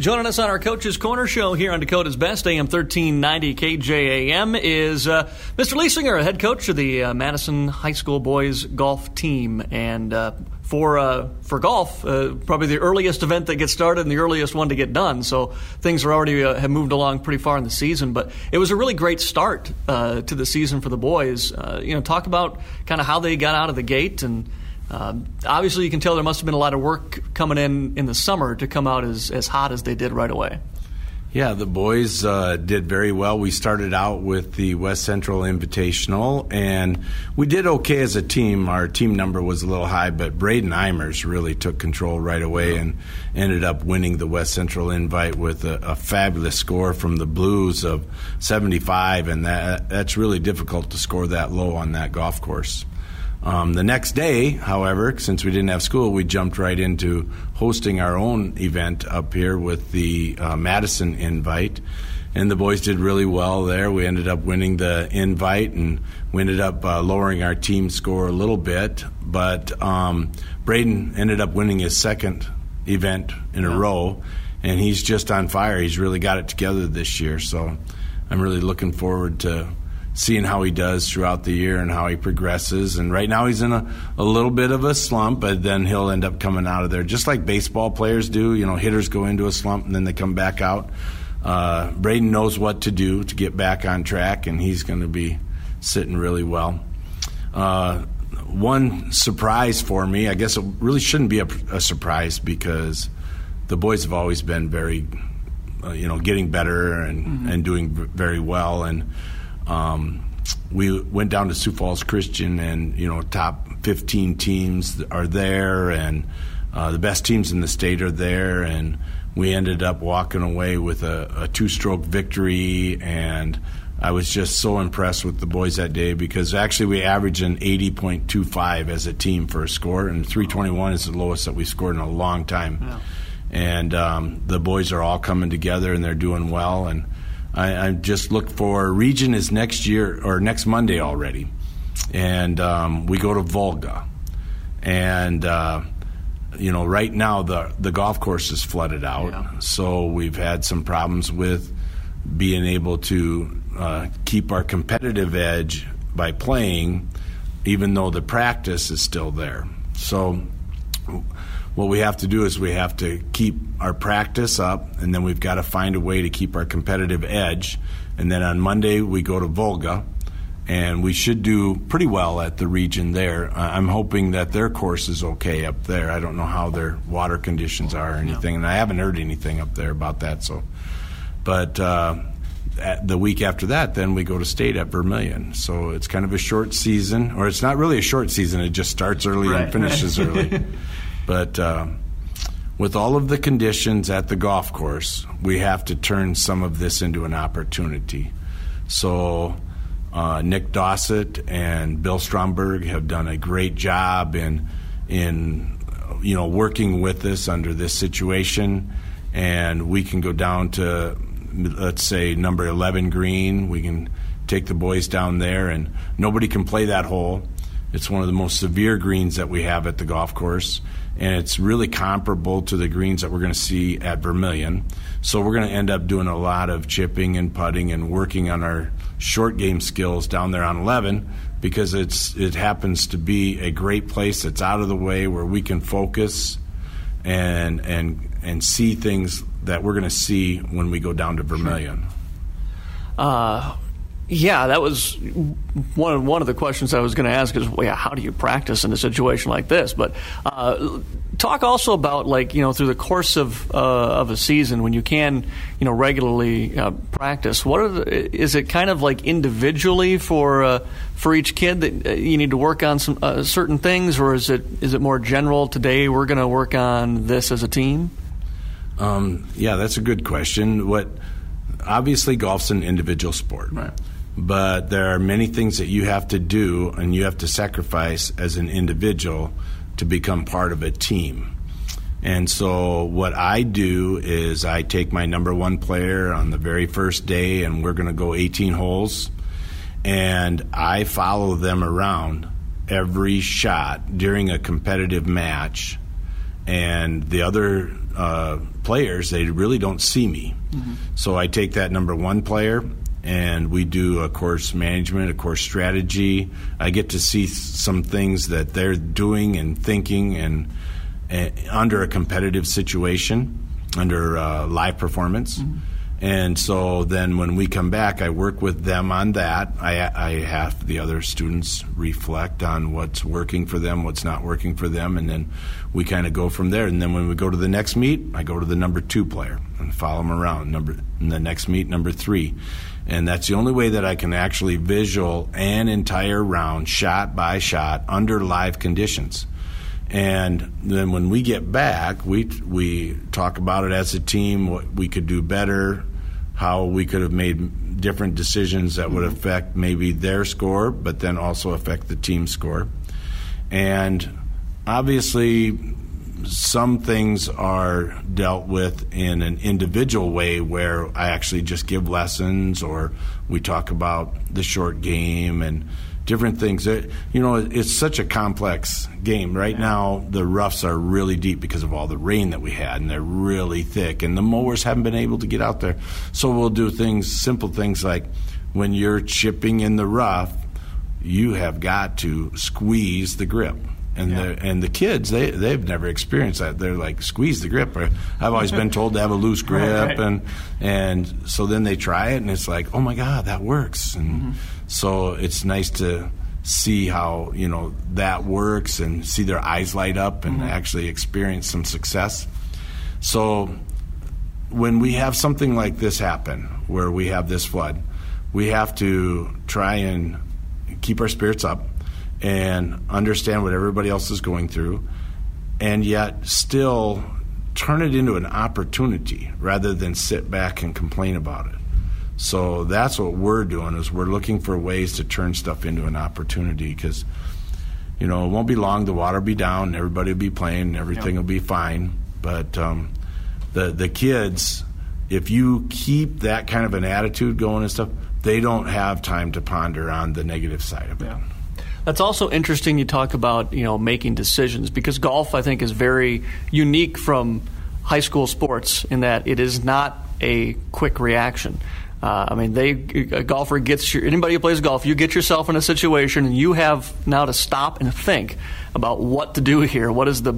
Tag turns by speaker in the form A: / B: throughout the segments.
A: Joining us on our Coach's Corner show here on Dakota's Best, AM 1390 KJAM, is Mr. Liesinger, head coach of the Madison High School boys golf team. And for golf, probably the earliest event that gets started and the earliest one to get done. So things are already have moved along pretty far in the season. But it was a really great start to the season for the boys. Talk about kind of how they got out of the gate. And obviously you can tell there must have been a lot of work coming in the summer to come out as hot as they did right away.
B: Yeah, the boys did very well. We started out with the West Central Invitational, and we did okay as a team. Our team number was a little high, but Braden Eimers really took control right away and ended up winning the West Central Invite with a fabulous score from the Blues of 75, and that's really difficult to score that low on that golf course. The next day, however, since we didn't have school, we jumped right into hosting our own event up here with the Madison Invite, and the boys did really well there. We ended up winning the Invite, and we ended up lowering our team score a little bit, but Braden ended up winning his second event in a row, and he's just on fire. He's really got it together this year, so I'm really looking forward to seeing how he does throughout the year and how he progresses. And right now he's in a little bit of a slump, but then he'll end up coming out of there just like baseball players do. Hitters go into a slump and then they come back out. Braden knows what to do to get back on track, and he's going to be sitting really well. One surprise for me, I guess it really shouldn't be a surprise because the boys have always been very, getting better and doing very well. And we went down to Sioux Falls Christian, and top 15 teams are there, and the best teams in the state are there, and we ended up walking away with a two-stroke victory, and I was just so impressed with the boys that day because actually we averaged an 80.25 as a team for a score, and 321 is the lowest that we've scored in a long time. Yeah. And the boys are all coming together, and they're doing well, and I just look for region is next year or next Monday already, and we go to Volga, and right now the golf course is flooded out, so we've had some problems with being able to keep our competitive edge by playing, even though the practice is still there. So what we have to do is we have to keep our practice up, and then we've got to find a way to keep our competitive edge. And then on Monday we go to Volga, and we should do pretty well at the region there. I'm hoping that their course is okay up there. I don't know how their water conditions are or anything, and I haven't heard anything up there about that. But the week after that, then we go to state at Vermilion. So it's kind of a short season, or it's not really a short season. It just starts early and finishes early. But with all of the conditions at the golf course, we have to turn some of this into an opportunity. So Nick Dossett and Bill Stromberg have done a great job in working with us under this situation, and we can go down to, let's say, number 11 green. We can take the boys down there, and nobody can play that hole. It's one of the most severe greens that we have at the golf course, and it's really comparable to the greens that we're going to see at Vermilion. So we're going to end up doing a lot of chipping and putting and working on our short game skills down there on 11 because it happens to be a great place that's out of the way where we can focus and see things that we're going to see when we go down to Vermilion.
A: Yeah, that was one of the questions I was going to ask is, how do you practice in a situation like this? But talk also about, through the course of a season when you can, regularly practice. Is it kind of like individually for each kid that you need to work on some certain things, or is it more general? Today we're going to work on this as a team.
B: Yeah, that's a good question. Obviously, golf's an individual sport.
A: Right.
B: But there are many things that you have to do and you have to sacrifice as an individual to become part of a team. And so what I do is I take my number one player on the very first day, and we're going to go 18 holes, and I follow them around every shot during a competitive match, and the other players, they really don't see me. Mm-hmm. So I take that number one player, and we do a course management, a course strategy. I get to see some things that they're doing and thinking and under a competitive situation, under live performance. Mm-hmm. And so then when we come back, I work with them on that. I have the other students reflect on what's working for them, what's not working for them, and then we kind of go from there. And then when we go to the next meet, I go to the number two player and follow them around. In the next meet, number three. And that's the only way that I can actually visual an entire round, shot by shot, under live conditions. And then when we get back, we talk about it as a team, what we could do better, how we could have made different decisions that would affect maybe their score, but then also affect the team score. And obviously, some things are dealt with in an individual way where I actually just give lessons, or we talk about the short game and different things. It's such a complex game. Right now, the roughs are really deep because of all the rain that we had, and they're really thick, and the mowers haven't been able to get out there. So we'll do simple things like when you're chipping in the rough, you have got to squeeze the grip. And the kids, they've never experienced that. They're like, squeeze the grip. I've always been told to have a loose grip, right. And so then they try it, and it's like, oh my God, that works. And so it's nice to see how that works and see their eyes light up and actually experience some success. So when we have something like this happen, where we have this flood, we have to try and keep our spirits up and understand what everybody else is going through, and yet still turn it into an opportunity rather than sit back and complain about it. So that's what we're doing, is we're looking for ways to turn stuff into an opportunity, because it won't be long, the water will be down, and everybody will be playing, and everything will be fine. But the kids, if you keep that kind of an attitude going and stuff, they don't have time to ponder on the negative side of it.
A: Yeah. That's also interesting. You talk about making decisions, because golf, I think, is very unique from high school sports in that it is not a quick reaction. A golfer anybody who plays golf, you get yourself in a situation and you have now to stop and think about what to do here. What is the,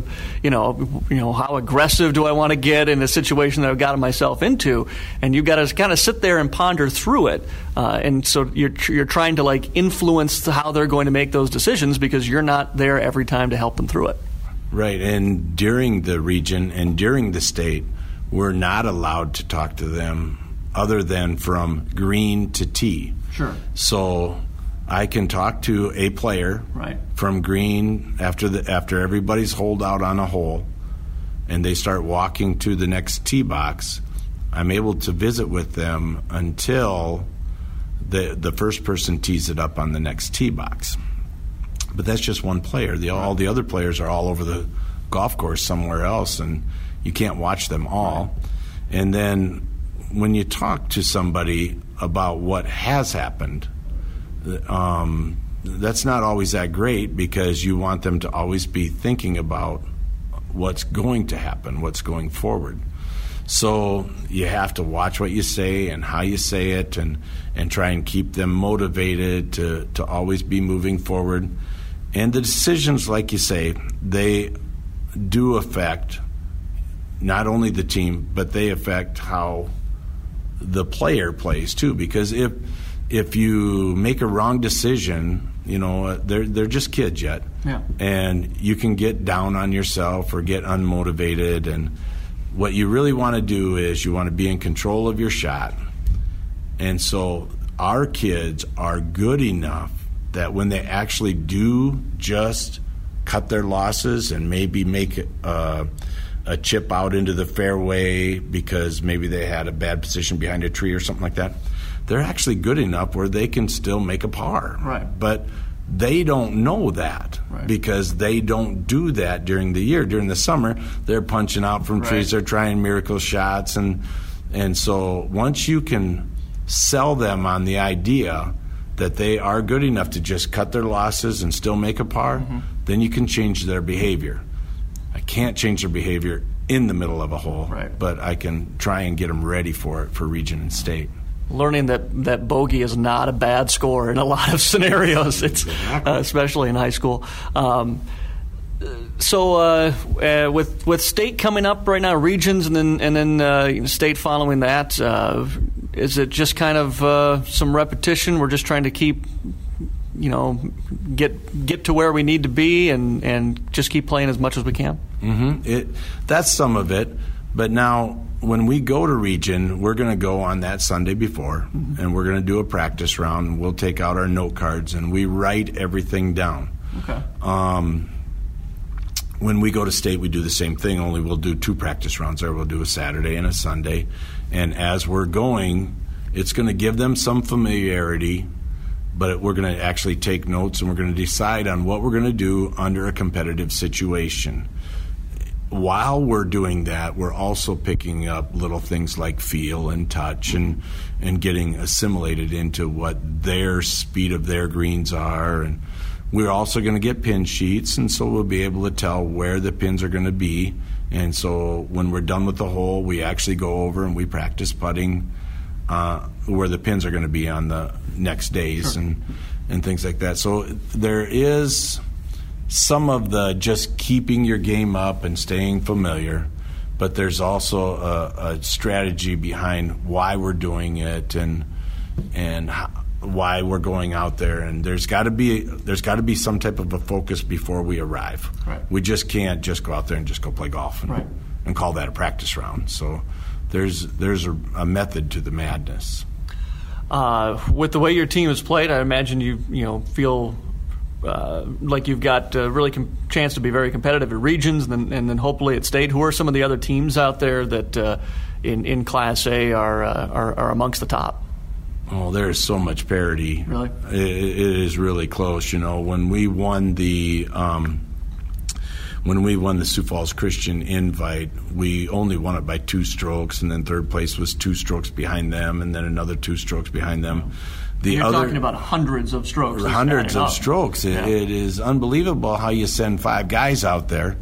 A: how aggressive do I want to get in a situation that I've gotten myself into? And you've got to kind of sit there and ponder through it. And so you're trying to influence how they're going to make those decisions, because you're not there every time to help them through it.
B: Right. And during the region and during the state, we're not allowed to talk to them other than from green to tee.
A: Sure.
B: So I can talk to a player from green after everybody's holed out on a hole and they start walking to the next tee box. I'm able to visit with them until the first person tees it up on the next tee box. But that's just one player. All the other players are all over the golf course somewhere else, and you can't watch them all. And then when you talk to somebody about what has happened, that's not always that great, because you want them to always be thinking about what's going to happen, what's going forward. So you have to watch what you say and how you say it, and try and keep them motivated to always be moving forward. And the decisions, like you say, they do affect not only the team, but they affect how the player plays too, because if you make a wrong decision, they're just kids yet, and you can get down on yourself or get unmotivated. And what you really want to do is you want to be in control of your shot. And so our kids are good enough that when they actually do just cut their losses and maybe make a chip out into the fairway because maybe they had a bad position behind a tree or something like that, they're actually good enough where they can still make a par.
A: Right.
B: But they don't know that, because they don't do that during the year. During the summer, they're punching out from trees, they're trying miracle shots. And so once you can sell them on the idea that they are good enough to just cut their losses and still make a par, then you can change their behavior. I can't change their behavior in the middle of a hole,
A: right.
B: But I can try and get them ready for it for region and state.
A: Learning that bogey is not a bad score in a lot of scenarios, especially in high school. So with state coming up right now, regions, and then state following that, is it just kind of some repetition? We're just trying to keep, get to where we need to be and just keep playing as much as we can?
B: Mm-hmm. That's some of it. But now when we go to region, we're going to go on that Sunday before, and we're going to do a practice round, and we'll take out our note cards, and we write everything down.
A: Okay.
B: When we go to state, we do the same thing, only we'll do 2 practice rounds there. We'll do a Saturday and a Sunday. And as we're going, it's going to give them some familiarity, but we're going to actually take notes, and we're going to decide on what we're going to do under a competitive situation. While we're doing that, we're also picking up little things like feel and touch and getting assimilated into what their speed of their greens are. And we're also going to get pin sheets, and so we'll be able to tell where the pins are going to be. And so when we're done with the hole, we actually go over and we practice putting where the pins are going to be on the next days. Sure. and things like that. So there is some of the just keeping your game up and staying familiar, but there's also a strategy behind why we're doing it and why we're going out there. And there's got to be some type of a focus before we arrive.
A: Right.
B: We just can't just go out there and just go play golf and call that a practice round. So there's a method to the madness.
A: With the way your team has played, I imagine you feel like you've got a really chance to be very competitive at regions and then hopefully at state. Who are some of the other teams out there that in Class A are amongst the top?
B: Oh, there's so much parity.
A: Really?
B: It is really close. When we won the Sioux Falls Christian Invite, we only won it by 2 strokes, and then third place was 2 strokes behind them, and then another 2 strokes behind them.
A: You're talking about hundreds of strokes.
B: Hundreds of strokes. It is unbelievable how you send 5 guys out there,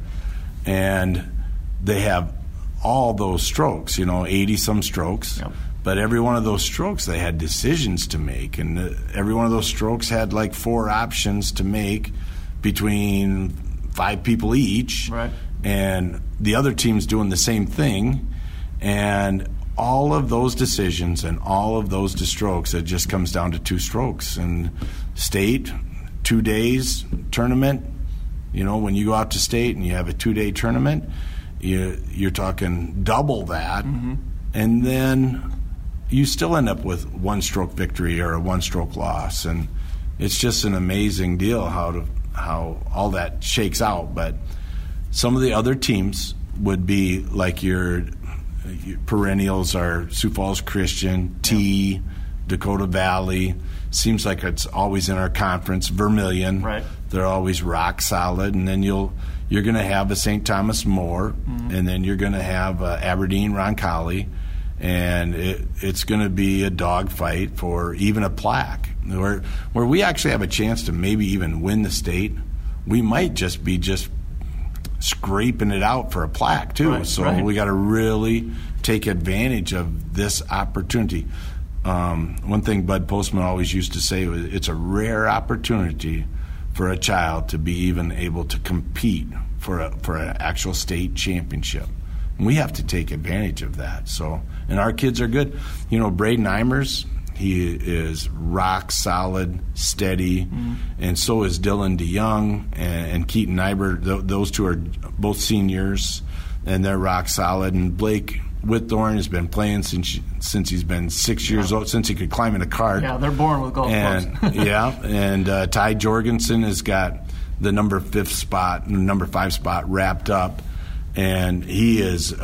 B: and they have all those strokes, 80-some strokes.
A: Yep.
B: But every one of those strokes, they had decisions to make, and every one of those strokes had like 4 options to make between 5 people each.
A: Right.
B: And the other team's doing the same thing, and all of those decisions and all of those strokes, it just comes down to 2 strokes. And state, 2 days tournament, when you go out to state and you have a 2-day tournament, you're talking double that. Mm-hmm. And then you still end up with 1-stroke victory or a 1-stroke loss. And it's just an amazing deal how all that shakes out. But some of the other teams would be like your perennials are Sioux Falls Christian, T, Dakota Valley. Seems like it's always in our conference. Vermilion,
A: right.
B: They're always rock solid. And then you're going to have a St. Thomas More, and then you're going to have Aberdeen Roncalli, and it's going to be a dogfight for even a plaque. Where we actually have a chance to maybe even win the state, we might just be scraping it out for a plaque too. Right. We got to really take advantage of this opportunity. One thing Bud Postman always used to say was it's a rare opportunity for a child to be even able to compete for an actual state championship. And we have to take advantage of that. And our kids are good. Braden Eimers, he is rock solid, steady, and so is Dylan DeYoung and Keaton Nyber. Those 2 are both seniors, and they're rock solid. And Blake Whitthorne has been playing since he's been 6 years old, since he could climb in a cart.
A: Yeah, they're born with golf clubs.
B: And Ty Jorgensen has got the number 5 spot wrapped up, and he is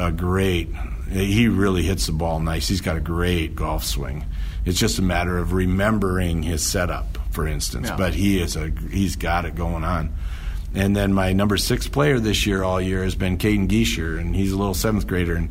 B: he really hits the ball nice. He's got a great golf swing. It's just a matter of remembering his setup, for instance. Yeah. But he's got it going on. And then my number 6 player this year, all year, has been Caden Geisher, and he's a little 7th grader, and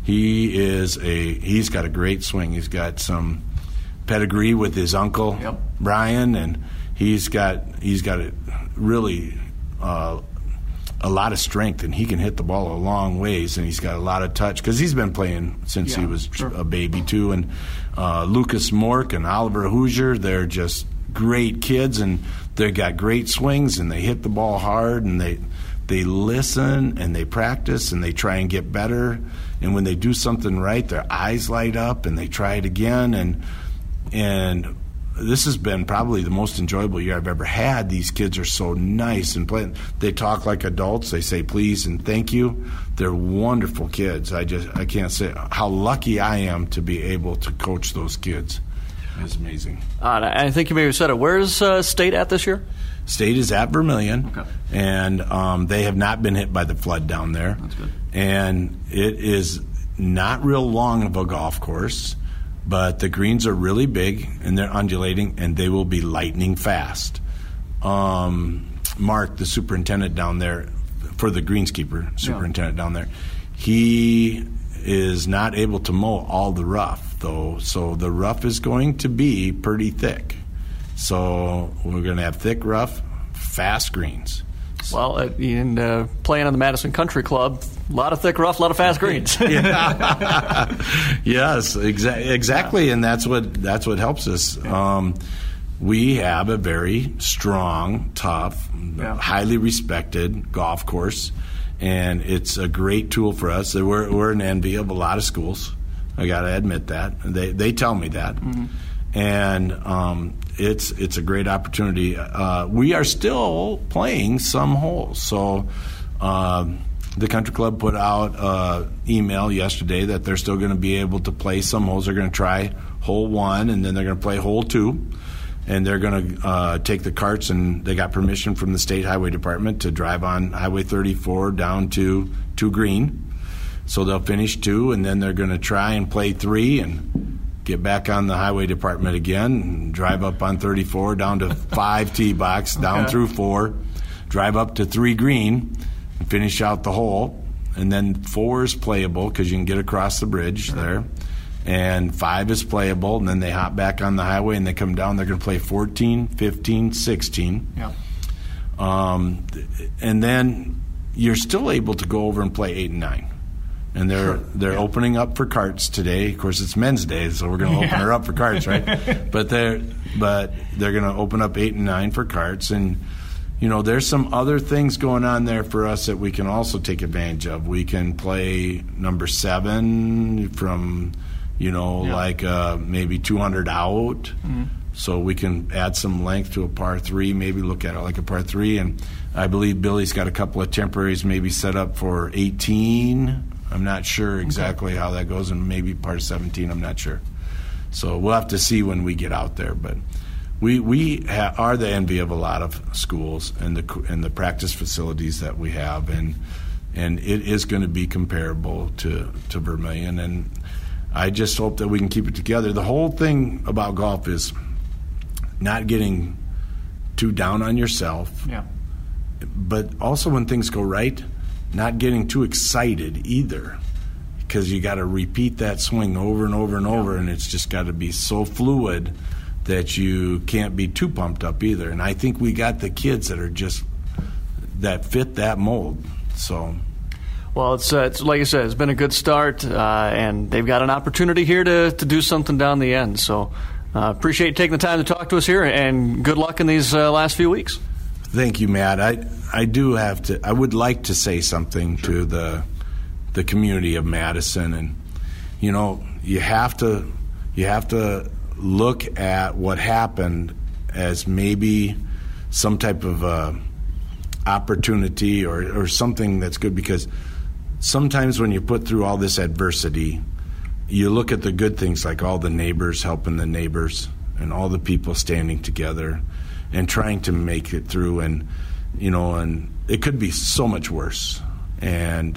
B: he's got a great swing. He's got some pedigree with his uncle, Brian, and he's got it really a lot of strength, and he can hit the ball a long ways, and he's got a lot of touch because he's been playing since he was a baby too. And Lucas Mork and Oliver Hoosier, they're just great kids, and they got great swings, and they hit the ball hard, and they listen, and they practice, and they try and get better. And when they do something right, their eyes light up, and they try it again. And this has been probably the most enjoyable year I've ever had. These kids are so nice and playing. They talk like adults. They say please and thank you. They're wonderful kids. I can't say how lucky I am to be able to coach those kids. It's amazing.
A: I think you maybe said it. Where's State at this year?
B: State is at Vermilion, and they have not been hit by the flood down there.
A: That's good. And
B: it is not real long of a golf course, but the greens are really big, and they're undulating, and they will be lightning fast. Mark, the superintendent down there, for the greenskeeper superintendent down there, he is not able to mow all the rough, though, so the rough is going to be pretty thick. So we're going to have thick rough, fast greens.
A: Well, and playing on the Madison Country Club, a lot of thick rough, a lot of fast greens.
B: Yes, exactly, and that's what helps us. We have a very strong, tough, highly respected golf course, and it's a great tool for us. We're an envy of a lot of schools. I got to admit that. They tell me that. Mm-hmm. And it's a great opportunity. We are still playing some holes. So the country club put out an email yesterday that they're still going to be able to play some holes. They're going to try hole 1, and then they're going to play hole 2. And they're going to take the carts, and they got permission from the State Highway Department to drive on Highway 34 down to Green. So they'll finish 2, and then they're going to try and play 3 and get back on the Highway Department again, and drive up on 34 down to 5 tee box, down through 4, drive up to 3 green, and finish out the hole. And then 4 is playable because you can get across the bridge there. And 5 is playable, and then they hop back on the highway and they come down. They're going to play 14, 15, 16.
A: Yeah.
B: And then you're still able to go over and play 8 and 9. And they're opening up for carts today. Of course, it's Men's Day, so we're going to open her up for carts, right? But they're going to open up 8 and 9 for carts. And there's some other things going on there for us that we can also take advantage of. We can play number 7 from maybe 200 out. Mm-hmm. So we can add some length to a par 3, maybe look at it like a par 3. And I believe Billy's got a couple of temporaries maybe set up for 18. I'm not sure exactly how that goes, and maybe par 17, I'm not sure. So we'll have to see when we get out there. But we are the envy of a lot of schools and the practice facilities that we have, and it is going to be comparable to Vermilion. And I just hope that we can keep it together. The whole thing about golf is not getting too down on yourself, but also when things go right, not getting too excited either, because you got to repeat that swing over and over and over, and it's just got to be so fluid that you can't be too pumped up either. And I think we got the kids that fit that mold. So.
A: Well, it's like you said, it's been a good start, and they've got an opportunity here to do something down the end. So appreciate you taking the time to talk to us here, and good luck in these last few weeks.
B: Thank you, Matt. I do have to. I would like to say something to the community of Madison, and you have to look at what happened as maybe some type of opportunity or something that's good, because sometimes when you put through all this adversity, you look at the good things, like all the neighbors helping the neighbors and all the people standing together and trying to make it through, and it could be so much worse. And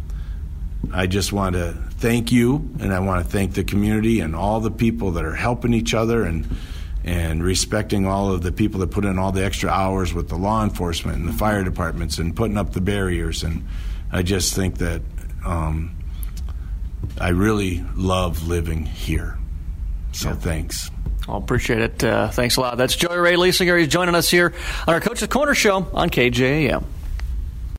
B: I just want to thank you, and I want to thank the community and all the people that are helping each other and respecting all of the people that put in all the extra hours with the law enforcement and the fire departments and putting up the barriers. And I just think that I really love living here. So thanks.
A: I'll appreciate it. Thanks a lot. That's Joey Ray Leesinger. He's joining us here on our Coach's Corner show on KJAM.